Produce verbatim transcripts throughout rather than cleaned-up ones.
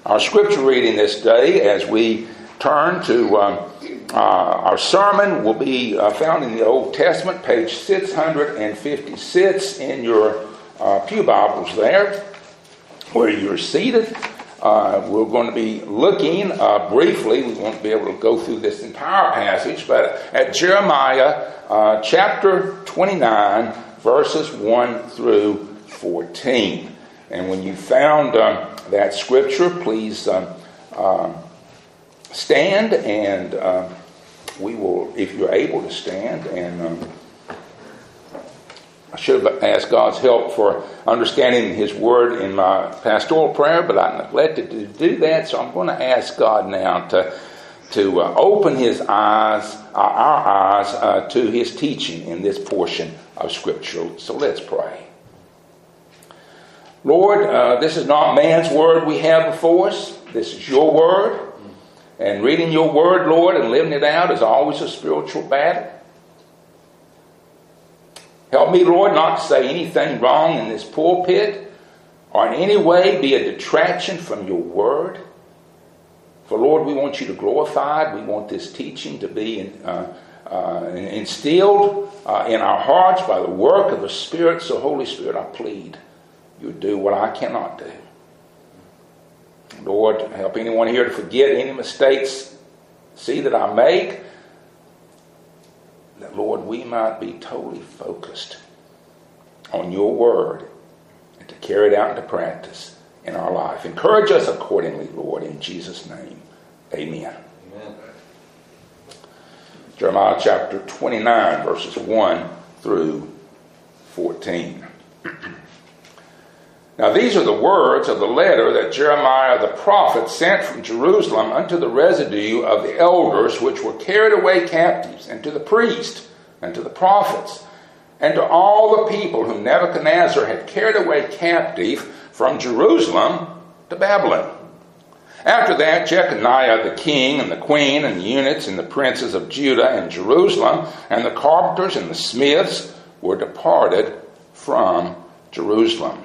Our scripture reading this day, as we turn to um, uh, our sermon, will be uh, found in the Old Testament, page six hundred fifty-six in your uh, pew Bibles there, where you're seated. Uh, we're going to be looking uh, briefly, we won't be able to go through this entire passage, but at Jeremiah uh, chapter twenty-nine, verses one through fourteen. And when you found uh, that scripture, please uh, uh, stand, and uh, we will, if you're able to stand, and um, I should have asked God's help for understanding His Word in my pastoral prayer, but I neglected to do that, so I'm going to ask God now to to uh, open His eyes, uh, our eyes, uh, to His teaching in this portion of Scripture. So let's pray. Lord, uh, this is not man's word we have before us. This is your word. And reading your word, Lord, and living it out is always a spiritual battle. Help me, Lord, not to say anything wrong in this pulpit or in any way be a detraction from your word. For, Lord, we want you to glorify it. We want this teaching to be in, uh, uh, instilled uh, in our hearts by the work of the Spirit. So, Holy Spirit, I plead you do what I cannot do. Lord, help anyone here to forget any mistakes, see that I make, that, Lord, we might be totally focused on your word and to carry it out into practice in our life. Encourage us accordingly, Lord, in Jesus' name. Amen. Amen. Jeremiah chapter twenty-nine, verses one through fourteen. Now these are the words of the letter that Jeremiah the prophet sent from Jerusalem unto the residue of the elders which were carried away captives, and to the priests, and to the prophets, and to all the people whom Nebuchadnezzar had carried away captive from Jerusalem to Babylon. After that, Jeconiah the king, and the queen, and the eunuchs, and the princes of Judah and Jerusalem, and the carpenters and the smiths were departed from Jerusalem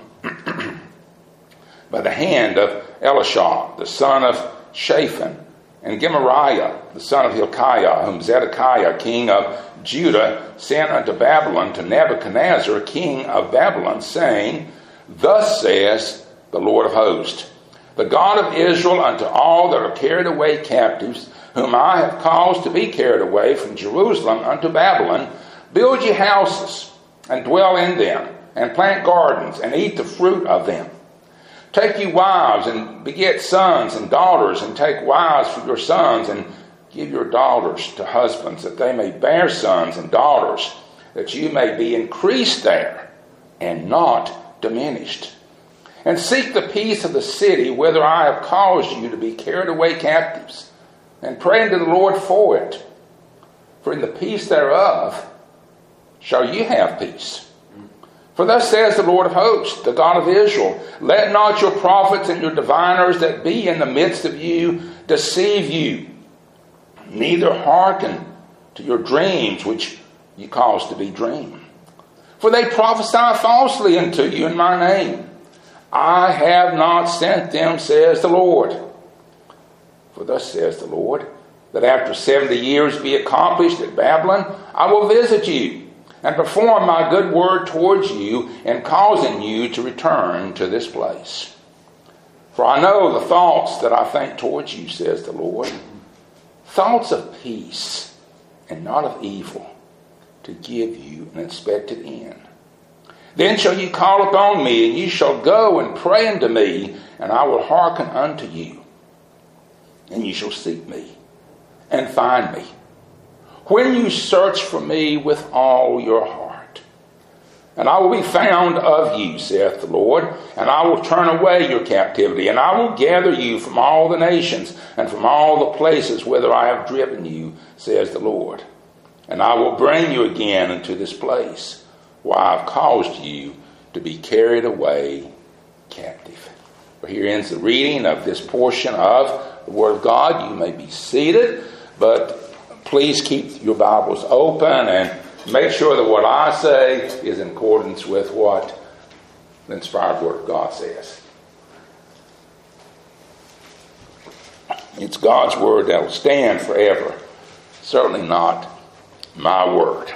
by the hand of Elishah, the son of Shaphan, and Gemariah, the son of Hilkiah, whom Zedekiah, king of Judah, sent unto Babylon to Nebuchadnezzar, king of Babylon, saying, Thus says the Lord of hosts, the God of Israel, unto all that are carried away captives, whom I have caused to be carried away from Jerusalem unto Babylon, build ye houses, and dwell in them, and plant gardens, and eat the fruit of them. Take ye wives, and beget sons and daughters, and take wives for your sons, and give your daughters to husbands, that they may bear sons and daughters, that you may be increased there, and not diminished. And seek the peace of the city, whither I have caused you to be carried away captives, and pray unto the Lord for it. For in the peace thereof shall ye have peace. For thus says the Lord of hosts, the God of Israel, let not your prophets and your diviners that be in the midst of you deceive you, neither hearken to your dreams which ye cause to be dreamed. For they prophesy falsely unto you in my name. I have not sent them, says the Lord. For thus says the Lord, that after seventy years be accomplished at Babylon, I will visit you, and perform my good word towards you, in causing you to return to this place. For I know the thoughts that I think towards you, says the Lord, thoughts of peace and not of evil, to give you an expected end. Then shall you call upon me, and you shall go and pray unto me, and I will hearken unto you. And you shall seek me, and find me, when you search for me with all your heart. And I will be found of you, saith the Lord, and I will turn away your captivity, and I will gather you from all the nations, and from all the places whither I have driven you, says the Lord. And I will bring you again into this place, where I have caused you to be carried away captive. For here ends the reading of this portion of the Word of God. You may be seated, but please keep your Bibles open and make sure that what I say is in accordance with what the inspired Word of God says. It's God's word that will stand forever. Certainly not my word.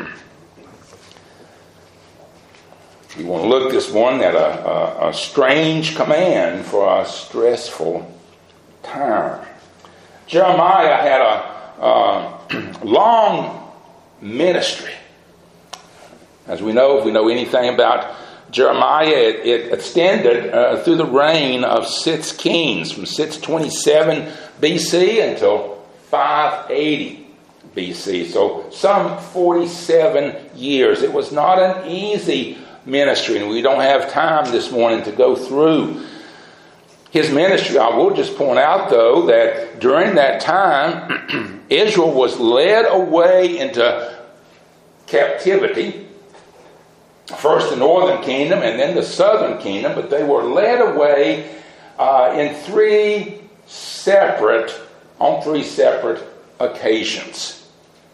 You want to look this morning at a, a, a strange command for a stressful time. Jeremiah had a, a long ministry. As we know, if we know anything about Jeremiah, it, it extended uh, through the reign of six kings from six twenty-seven B C until five eighty B C. So some forty-seven years. It was not an easy ministry, and we don't have time this morning to go through his ministry. I will just point out, though, that during that time, Israel was led away into captivity. First the northern kingdom and then the southern kingdom, but they were led away uh, in three separate, on three separate occasions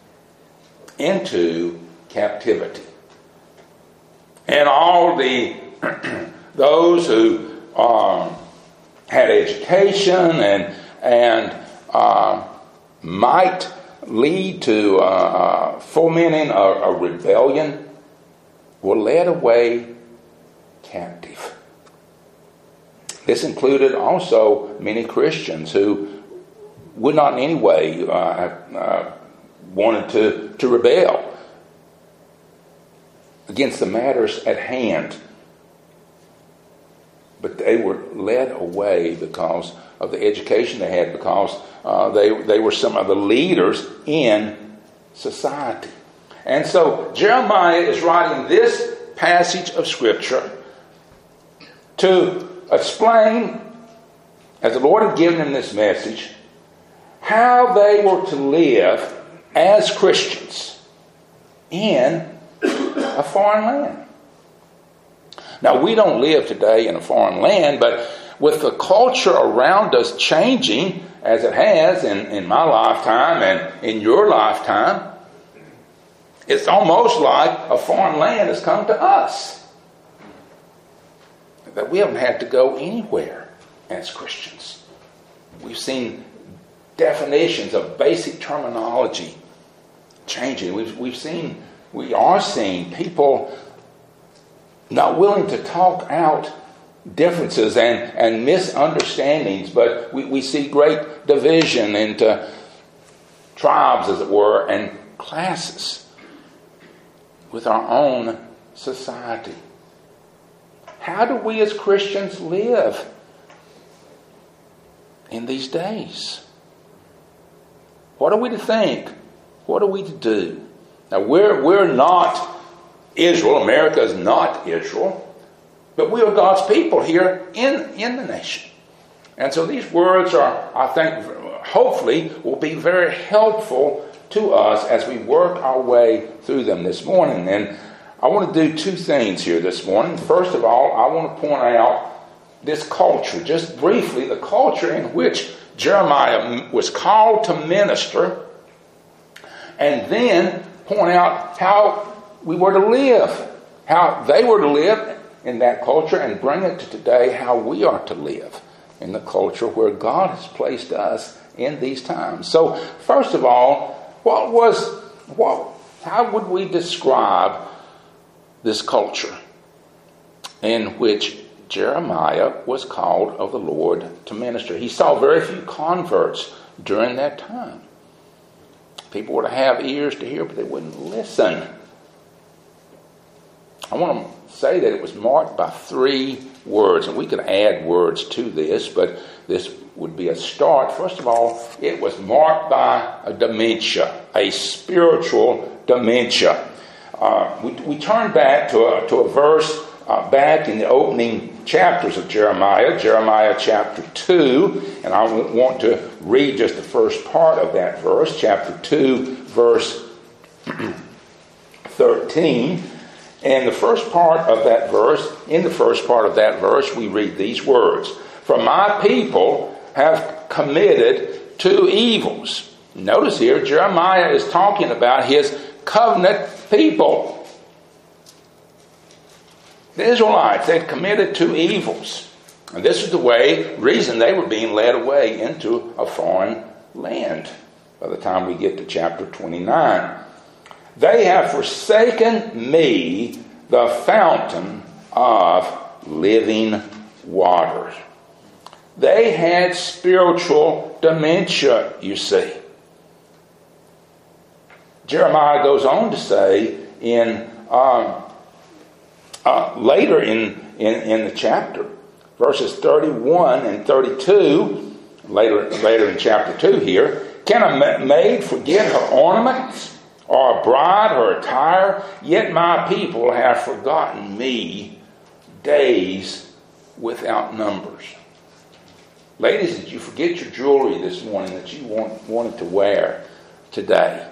into captivity. And all the those who um, had education and and uh, might lead to uh, uh, fomenting a, a rebellion were led away captive. This included also many Christians who would not in any way uh, uh, wanted to, to rebel against the matters at hand. But they were led away because of the education they had, because uh, they, they were some of the leaders in society. And so Jeremiah is writing this passage of Scripture to explain, as the Lord had given him this message, how they were to live as Christians in a foreign land. Now, we don't live today in a foreign land, but with the culture around us changing, as it has in, in my lifetime and in your lifetime, it's almost like a foreign land has come to us. That we haven't had to go anywhere as Christians. We've seen definitions of basic terminology changing. We've, we've seen, we are seeing people not willing to talk out differences and, and misunderstandings, but we, we see great division into tribes, as it were, and classes with our own society. How do we as Christians live in these days? What are we to think? What are we to do? Now, we're, we're not Israel. America is not Israel. But we are God's people here in, in the nation. And so these words are, I think, hopefully will be very helpful to us as we work our way through them this morning. And I want to do two things here this morning. First of all, I want to point out this culture, just briefly, the culture in which Jeremiah was called to minister, and then point out how we were to live, how they were to live in that culture, and bring it to today how we are to live in the culture where God has placed us in these times. So, first of all, what was, what, how would we describe this culture in which Jeremiah was called of the Lord to minister? He saw very few converts during that time. People were to have ears to hear, but they wouldn't listen. I want to say that it was marked by three words, and we could add words to this, but this would be a start. First of all, it was marked by a dementia, a spiritual dementia. Uh, we, we turn back to a, to a verse uh, back in the opening chapters of Jeremiah, Jeremiah chapter two, and I want to read just the first part of that verse, chapter two, verse thirteen. And the first part of that verse, in the first part of that verse, we read these words: "For my people have committed two evils." Notice here, Jeremiah is talking about his covenant people. The Israelites had committed two evils. And this is the way, reason they were being led away into a foreign land by the time we get to chapter twenty-nine. They have forsaken me, the fountain of living waters. They had spiritual dementia, you see. Jeremiah goes on to say in um, uh, later in, in, in the chapter, verses thirty-one and thirty-two, later, later in chapter two here, can a maid forget her ornaments, or a bride her attire? Yet my people have forgotten me days without numbers. Ladies, did you forget your jewelry this morning that you want, wanted to wear today?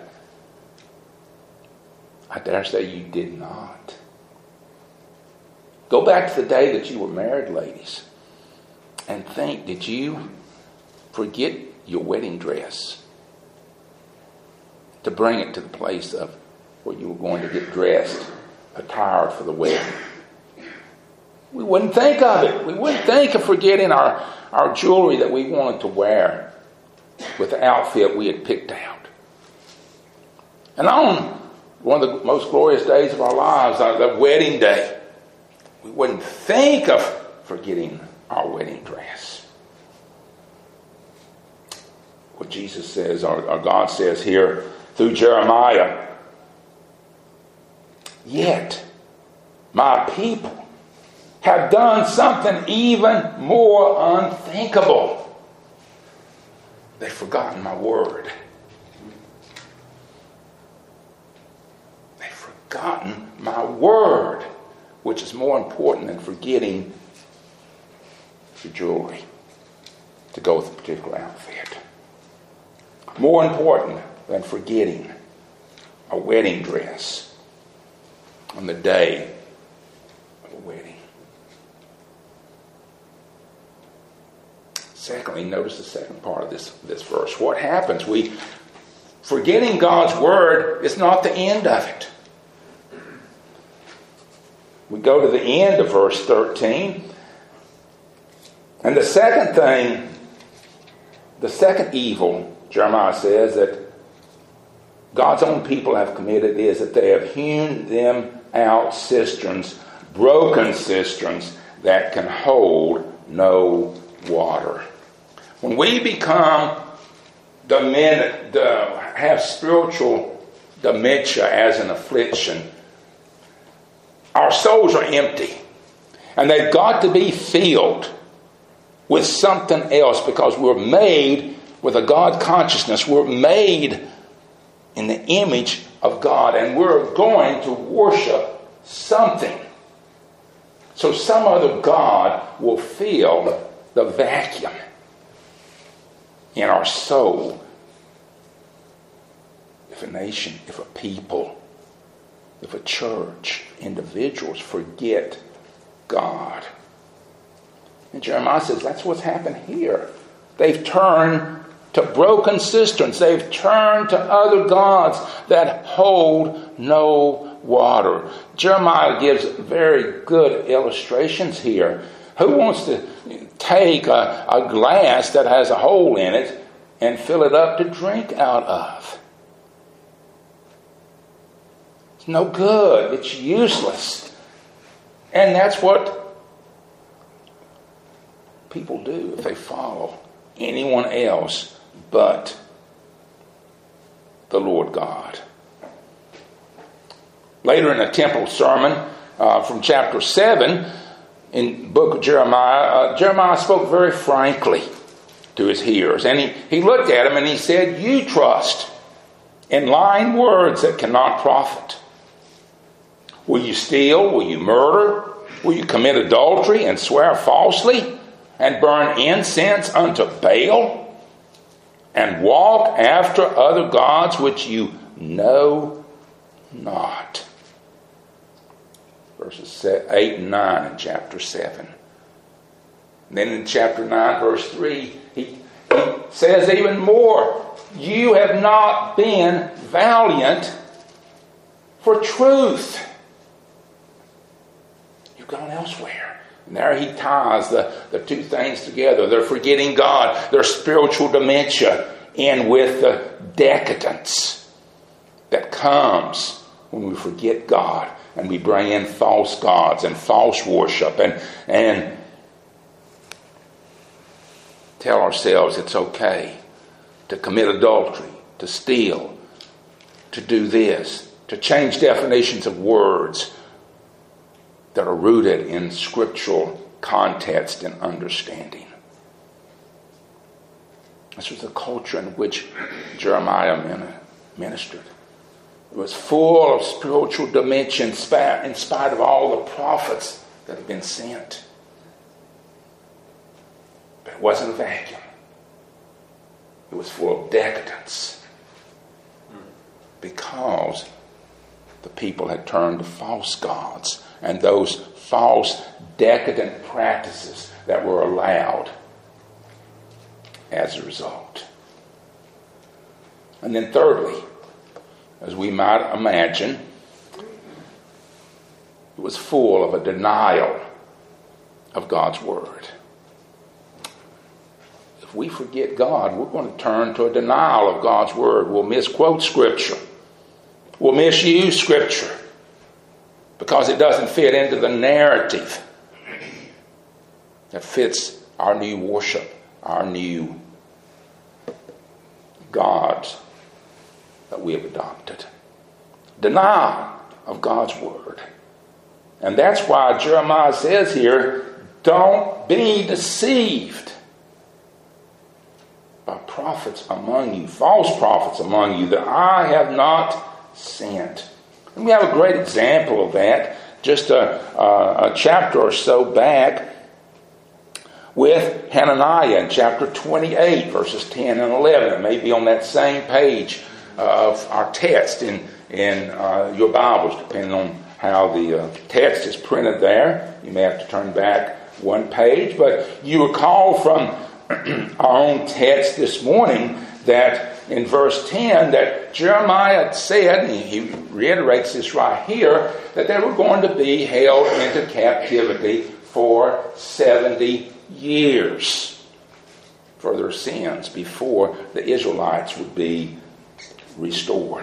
I dare say you did not. Go back to the day that you were married, ladies, and think, did you forget your wedding dress to bring it to the place of where you were going to get dressed, attired for the wedding? We wouldn't think of it. We wouldn't think of forgetting our, our jewelry that we wanted to wear with the outfit we had picked out. And on one of the most glorious days of our lives, the wedding day, we wouldn't think of forgetting our wedding dress. What Jesus says, or, or God says here through Jeremiah, yet my people have done something even more unthinkable. They've forgotten my word. They've forgotten my word, which is more important than forgetting your jewelry to go with a particular outfit. More important than forgetting a wedding dress on the day of a wedding. Secondly, notice the second part of this, this verse. What happens? We forgetting God's word is not the end of it. We go to the end of verse thirteen. And the second thing, the second evil, Jeremiah says, that God's own people have committed is that they have hewn them out cisterns, broken cisterns that can hold no water. When we become demented, have spiritual dementia as an affliction, our souls are empty. And they've got to be filled with something else, because we're made with a God consciousness. We're made in the image of God, and we're going to worship something. So some other God will fill the vacuum in our soul. If a nation, if a people, if a church, individuals forget God. And Jeremiah says that's what's happened here. They've turned to broken cisterns. They've turned to other gods that hold no water. Jeremiah gives very good illustrations here. Who wants to take a, a glass that has a hole in it and fill it up to drink out of? It's no good. It's useless. And that's what people do if they follow anyone else but the Lord God. Later in the temple sermon uh, from chapter seven in the book of Jeremiah, uh, Jeremiah spoke very frankly to his hearers. And he, he looked at them and he said, you trust in lying words that cannot profit. Will you steal? Will you murder? Will you commit adultery and swear falsely? And burn incense unto Baal, and walk after other gods which you know not. Verses eight and nine in chapter seven. And then in chapter nine, verse three, he, he says even more. You have not been valiant for truth. You've gone elsewhere. And there he ties the, the two things together. They're forgetting God, their spiritual dementia, in with the decadence that comes when we forget God and we bring in false gods and false worship and, and tell ourselves it's okay to commit adultery, to steal, to do this, to change definitions of words that are rooted in scriptural context and understanding. This was the culture in which Jeremiah ministered. It was full of spiritual dimension in spite of all the prophets that had been sent. But it wasn't a vacuum. It was full of decadence because the people had turned to false gods and those false decadent practices that were allowed as a result. And then thirdly, as we might imagine, it was full of a denial of God's word. If we forget God, we're going to turn to a denial of God's word. We'll misquote Scripture. We'll misuse Scripture because it doesn't fit into the narrative that fits our new worship, our new gods that we have adopted. Denial of God's word. And that's why Jeremiah says here, don't be deceived by prophets among you, false prophets among you, that I have not sent. And we have a great example of that just a, a, a chapter or so back with Hananiah in chapter twenty-eight, verses ten and eleven. It may be on that same page of our text in, in uh, your Bibles, depending on how the uh, text is printed there. You may have to turn back one page, but you recall from our own text this morning that in verse ten that Jeremiah said, and he reiterates this right here, that they were going to be held into captivity for seventy years for their sins before the Israelites would be restored.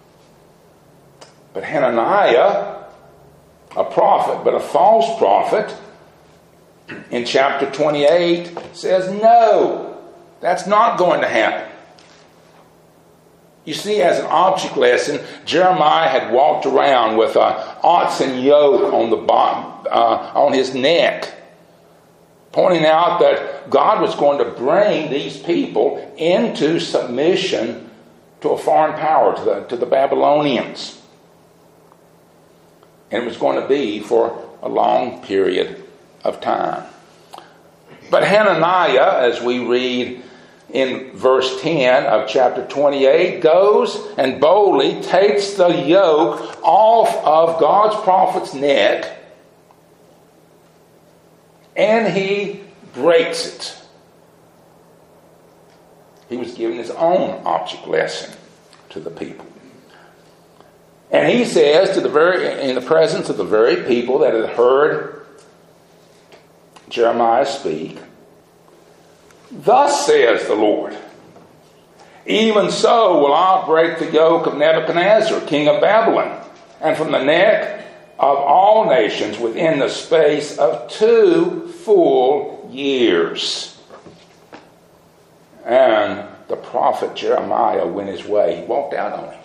But Hananiah, a prophet, but a false prophet, in chapter twenty-eight says, no, that's not going to happen. You see, as an object lesson, Jeremiah had walked around with an oxen yoke on the bottom, uh, on his neck, pointing out that God was going to bring these people into submission to a foreign power, to the, to the Babylonians. And it was going to be for a long period of time. But Hananiah, as we read in verse ten of chapter twenty-eight, goes and boldly takes the yoke off of God's prophet's neck, and he breaks it. He was giving his own object lesson to the people. And he says, to the very in the presence of the very people that had heard Jeremiah speak, thus says the Lord, even so will I break the yoke of Nebuchadnezzar, king of Babylon, and from the neck of all nations within the space of two full years. And the prophet Jeremiah went his way. He walked out on him.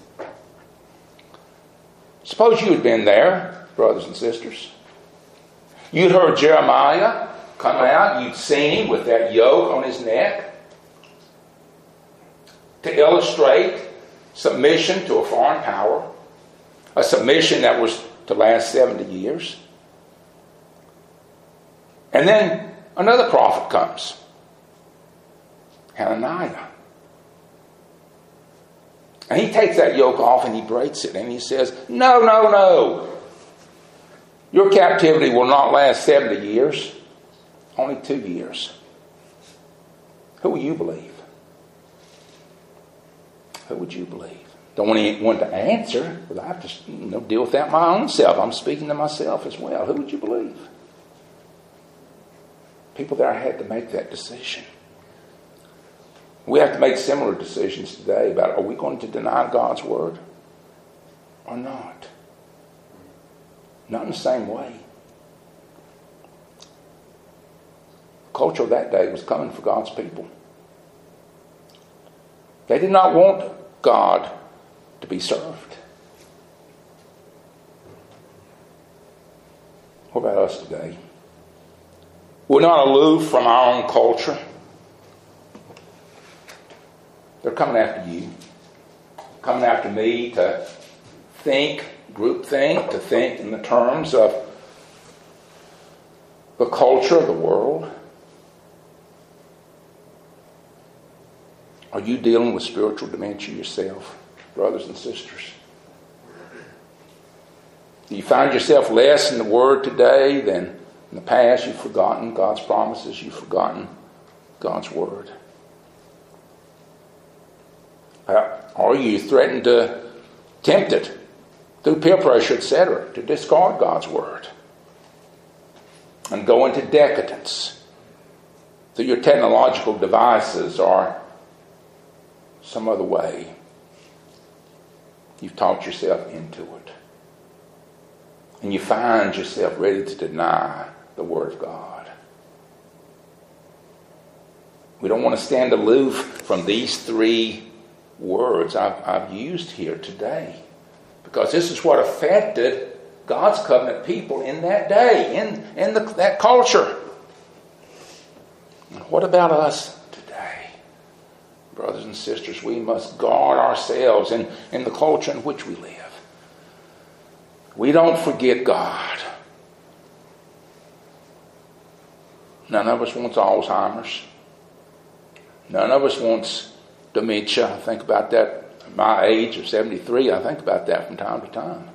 Suppose you had been there, brothers and sisters. You'd heard Jeremiah come out. You'd seen him with that yoke on his neck to illustrate submission to a foreign power, a submission that was to last seventy years. And then another prophet comes, Hananiah. And he takes that yoke off and he breaks it. And he says, no, no, no. Your captivity will not last seventy years. Only two years. Who will you believe? Who would you believe? Don't want anyone to answer, but I have to you know, deal with that my own self. I'm speaking to myself as well. Who would you believe? People there had to make that decision. We have to make similar decisions today about, are we going to deny God's word or not? Not in the same way. The culture of that day was coming for God's people. They did not want God to be served. What about us today? We're not aloof from our own culture. They're coming after you. Coming after me to think, group think, to think in the terms of the culture of the world. Are you dealing with spiritual dementia yourself, brothers and sisters? Do you find yourself less in the Word today than in the past? You've forgotten God's promises. You've forgotten God's Word. Uh, are you threatened to, tempted through peer pressure, et cetera, to discard God's Word and go into decadence through your technological devices or some other way? You've talked yourself into it. And you find yourself ready to deny the Word of God. We don't want to stand aloof from these three words I've, I've used here today, because this is what affected God's covenant people in that day, in, in the, that culture. And what about us today? Brothers and sisters, we must guard ourselves in, in the culture in which we live. We don't forget God. None of us wants Alzheimer's. None of us wants dementia. I think about that at my age of seventy-three. I think about that from time to time.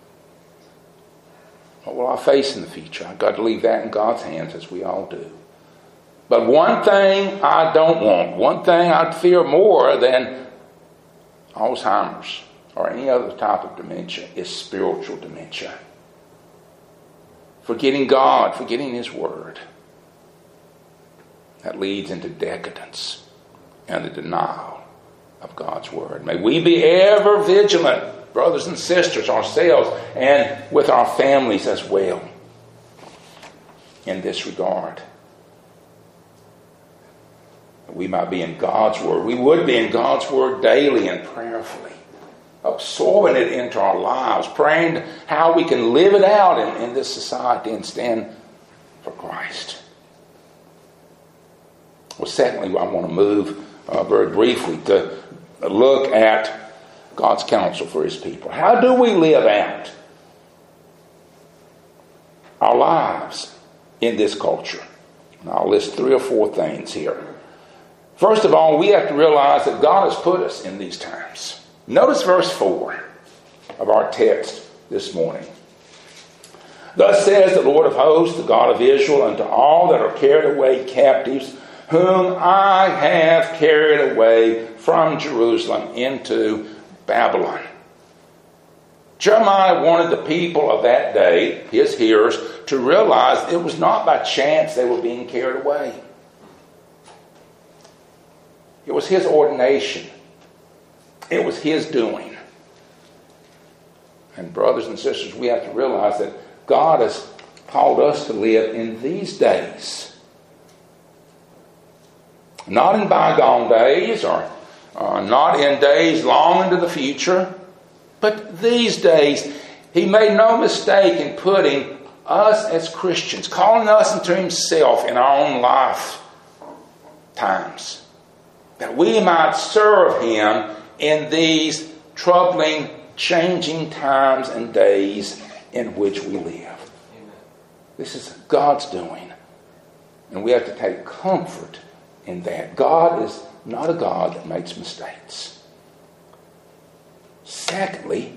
What will I face in the future? I've got to leave that in God's hands, as we all do. But one thing I don't want, one thing I'd fear more than Alzheimer's or any other type of dementia is spiritual dementia. Forgetting God, forgetting His Word. That leads into decadence and the denial of God's Word. May we be ever vigilant, brothers and sisters, ourselves and with our families as well, in this regard. We might be in God's Word. We would be in God's Word daily and prayerfully, absorbing it into our lives, praying how we can live it out in, in this society and stand for Christ. Well, secondly, I want to move uh, very briefly to look at God's counsel for His people. How do we live out our lives in this culture? And I'll list three or four things here. First of all, we have to realize that God has put us in these times. Notice verse four of our text this morning. Thus says the Lord of hosts, the God of Israel, unto all that are carried away captives, whom I have carried away from Jerusalem into Babylon. Jeremiah wanted the people of that day, his hearers, to realize it was not by chance they were being carried away. It was His ordination. It was His doing. And brothers and sisters, we have to realize that God has called us to live in these days. Not in bygone days or uh, not in days long into the future, but these days. He made no mistake in putting us as Christians, calling us into Himself in our own life times, that we might serve Him in these troubling, changing times and days in which we live. Amen. This is God's doing. And we have to take comfort in that. God is not a God that makes mistakes. Secondly,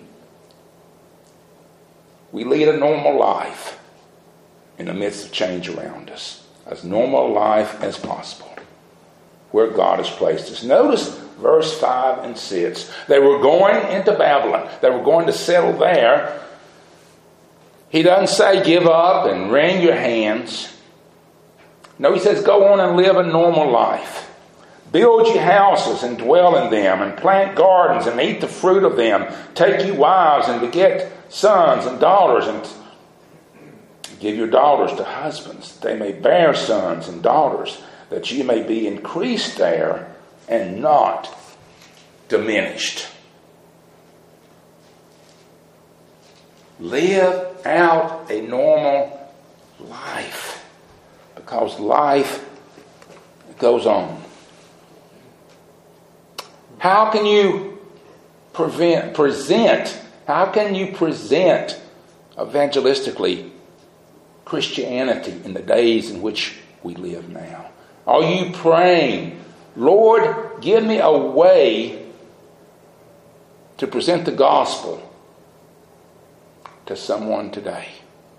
we lead a normal life in the midst of change around us. As normal life as possible, where God has placed us. Notice verse five and six. They were going into Babylon. They were going to settle there. He doesn't say give up and wring your hands. No, he says, go on and live a normal life. Build you houses and dwell in them, and plant gardens and eat the fruit of them. Take you wives and beget sons and daughters, and give your daughters to husbands, that they may bear sons and daughters, that you may be increased there and not diminished. Live out a normal life, because life goes on. How can you prevent, present, how can you present evangelistically Christianity in the days in which we live now? Are you praying, Lord, give me a way to present the gospel to someone today?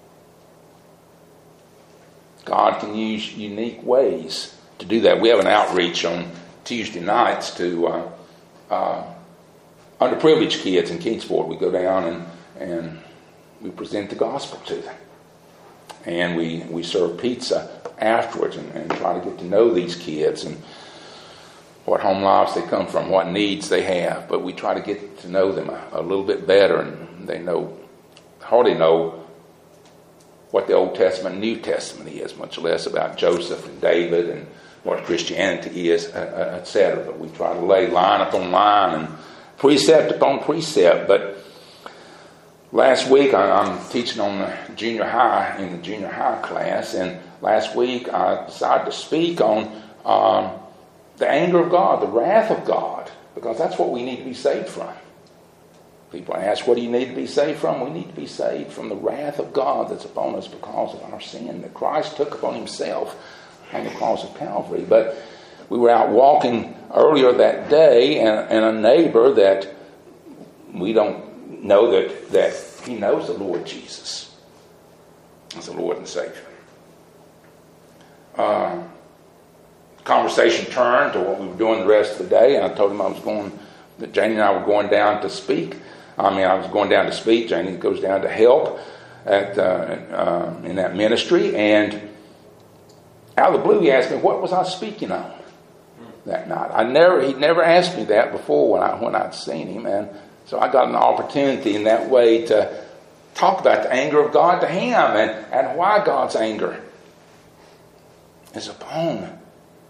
God can use unique ways to do that. We have an outreach on Tuesday nights to uh, uh, underprivileged kids in Kingsport. We go down and, and we present the gospel to them. And we, we serve pizza afterwards and, and try to get to know these kids and what home lives they come from, what needs they have. But we try to get to know them a, a little bit better, and they know hardly know what the Old Testament and New Testament is, much less about Joseph and David and what Christianity is, et cetera. But we try to lay line upon line and precept upon precept. But last week I, I'm teaching on the junior high, in the junior high class, and last week I decided to speak on um, the anger of God, the wrath of God, because that's what we need to be saved from. People ask, what do you need to be saved from? We need to be saved from the wrath of God that's upon us because of our sin that Christ took upon himself on the cross of Calvary. But we were out walking earlier that day, and, and a neighbor that we don't know that, that he knows the Lord Jesus as the Lord and Savior. Uh, conversation turned to what we were doing the rest of the day, and I told him I was going, that Janie and I were going down to speak. I mean, I was going down to speak. Janie goes down to help at uh, uh, in that ministry, and out of the blue, he asked me, what was I speaking on that night? I never, he'd never asked me that before when I when I'd seen him, and so I got an opportunity in that way to talk about the anger of God to him, and, and why God's anger is upon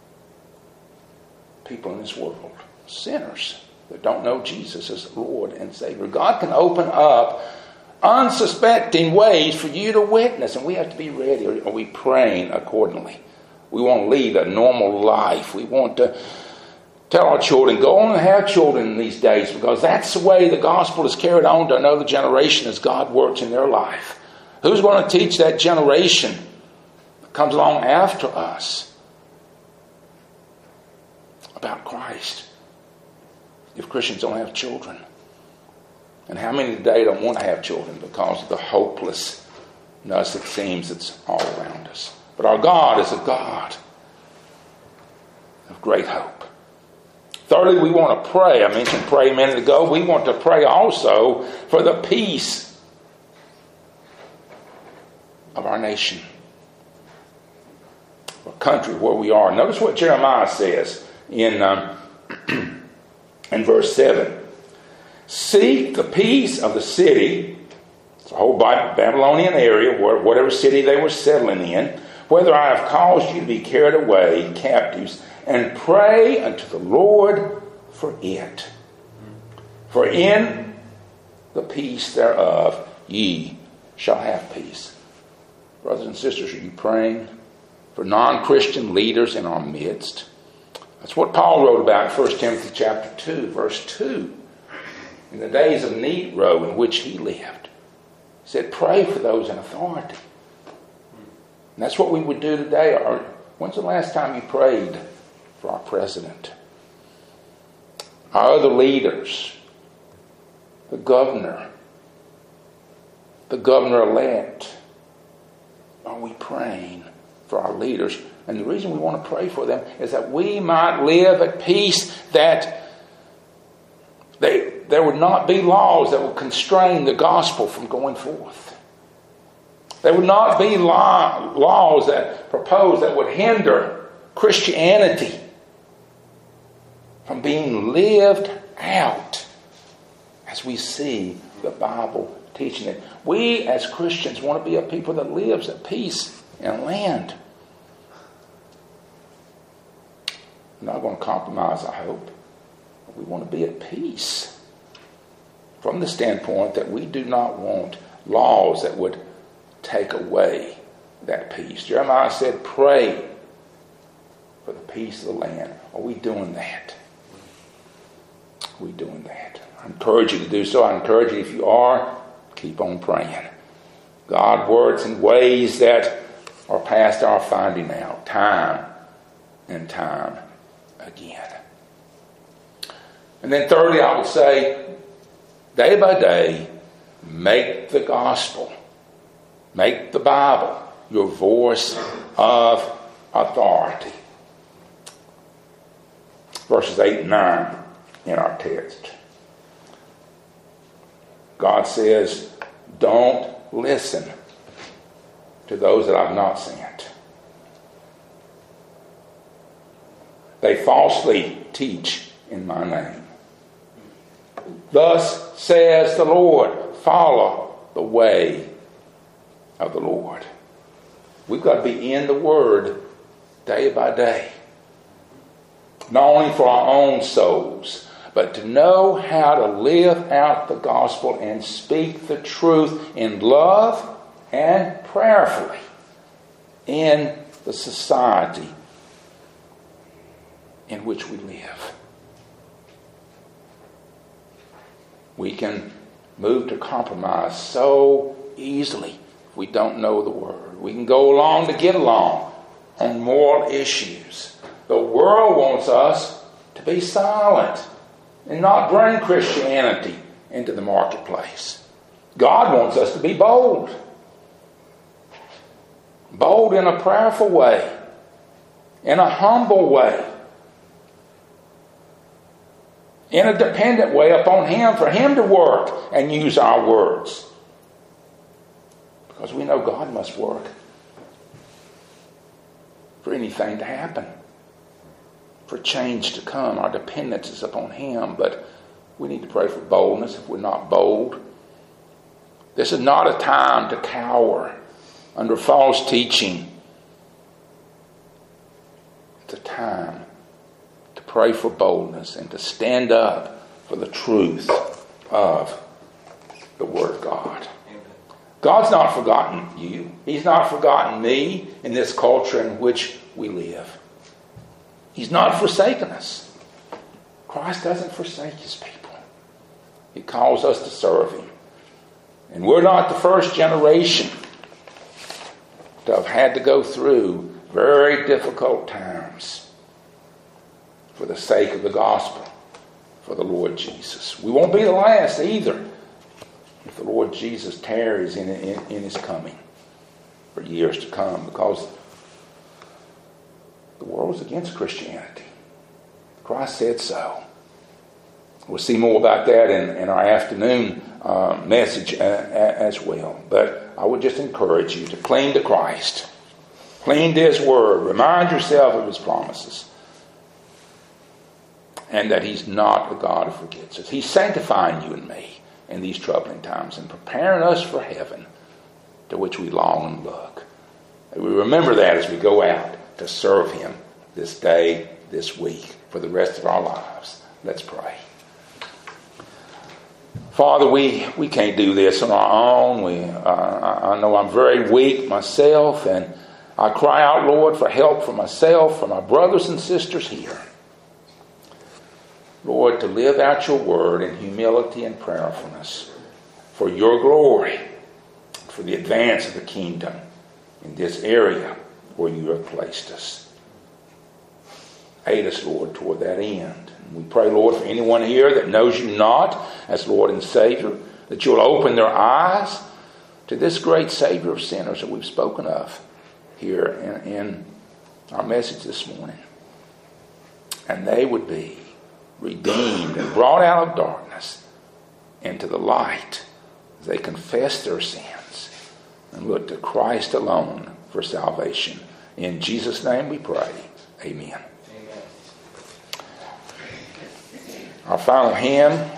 people in this world, sinners that don't know Jesus as Lord and Savior. God can open up unsuspecting ways for you to witness, and we have to be ready. Are we praying accordingly? We want to lead a normal life. We want to tell our children, go on and have children in these days, because that's the way the gospel is carried on to another generation as God works in their life. Who's going to teach that generation that comes along after us about Christ if Christians don't have children? And how many today don't want to have children because of the hopelessness it seems that's all around us? But our God is a God of great hope. Thirdly, we want to pray. I mentioned pray a minute ago. We want to pray also for the peace of our nation, our country, where we are. Notice what Jeremiah says in, um, in verse seven. Seek the peace of the city, it's the whole Babylonian area, whatever city they were settling in, whether I have caused you to be carried away captives, and pray unto the Lord for it. For in the peace thereof ye shall have peace. Brothers and sisters, are you praying for non-Christian leaders in our midst? That's what Paul wrote about in First Timothy chapter two, verse two. In the days of Nero in which he lived. He said, pray for those in authority. And that's what we would do today. When's the last time you prayed for our president? Our other leaders? The governor? The governor-elect? Are we praying for our leaders? And the reason we want to pray for them is that we might live at peace, that they, there would not be laws that would constrain the gospel from going forth. There would not be law, laws that proposed that would hinder Christianity from being lived out as we see the Bible teaching it. We as Christians want to be a people that lives at peace in land. We're not going to compromise, I hope. We want to be at peace from the standpoint that we do not want laws that would take away that peace. Jeremiah said, pray for the peace of the land. Are we doing that? Are we doing that? I encourage you to do so. I encourage you, if you are, keep on praying. God works in ways that are past our finding out, time and time again. And then thirdly, I would say, day by day, make the gospel, make the Bible your voice of authority. Verses eight and nine in our text. God says, don't listen to those that I've not sent. They falsely teach in my name. Thus says the Lord, follow the way of the Lord. We've got to be in the Word day by day. Not only for our own souls, but to know how to live out the gospel and speak the truth in love and prayerfully in the society in which we live. We can move to compromise so easily if we don't know the Word. We can go along to get along on moral issues. The world wants us to be silent and not bring Christianity into the marketplace. God wants us to be bold. Bold in a prayerful way, in a humble way, in a dependent way upon Him, for Him to work and use our words. Because we know God must work for anything to happen, for change to come. Our dependence is upon Him, but we need to pray for boldness if we're not bold. This is not a time to cower under false teaching. It's a time to pray for boldness and to stand up for the truth of the Word of God. God's not forgotten you. He's not forgotten me in this culture in which we live. He's not forsaken us. Christ doesn't forsake His people. He calls us to serve Him. And we're not the first generation to have had to go through very difficult times for the sake of the gospel, for the Lord Jesus. We won't be the last either if the Lord Jesus tarries in, in, in His coming for years to come, because the world's against Christianity. Christ said so. We'll see more about that in, in our afternoon uh, message uh, as well. But I would just encourage you to cling to Christ. Cling to His Word. Remind yourself of His promises. And that He's not a God who forgets us. He's sanctifying you and me in these troubling times and preparing us for heaven, to which we long and look. And we remember that as we go out to serve Him this day, this week, for the rest of our lives. Let's pray. Father, we, we can't do this on our own. We, uh, I, I know I'm very weak myself, and I cry out, Lord, for help for myself, for my brothers and sisters here. Lord, to live out your word in humility and prayerfulness for your glory, for the advance of the kingdom in this area where you have placed us. Aid us, Lord, toward that end. And we pray, Lord, for anyone here that knows you not as Lord and Savior, that you'll open their eyes to this great Savior of sinners that we've spoken of here in, in our message this morning. And they would be redeemed and brought out of darkness into the light as they confess their sins and look to Christ alone for salvation. In Jesus' name we pray. Amen. Amen. Our final hymn